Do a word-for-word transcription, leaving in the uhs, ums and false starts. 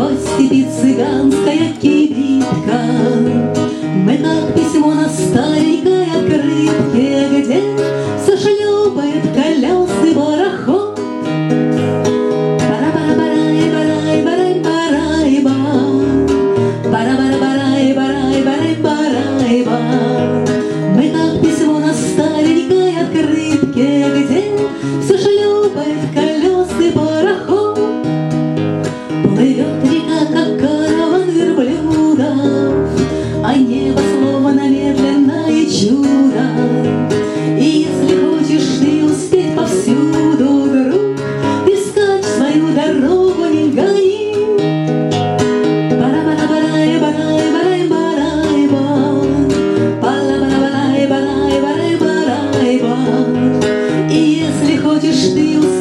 По степи цыганская кибитка, мы как письмо на старенькой открытке, где все шлепает колесный пароход. Пара-пара-парай-парай-парай-парай-ба, пара-пара-парай-парай-парай-парай-ба. Мы как письмо на старенькой открытке, где все шлепает колесный пароход. Плывет река, как караван верблюдов, а небо словно медленное чудо. И если хочешь ты успеть повсюду, друг, искать свою дорогу не гони. Пара-пара-парай-парай-парай-парай-ба, пара-пара-парай-парай-парай-парай-ба. И если хочешь ты успеть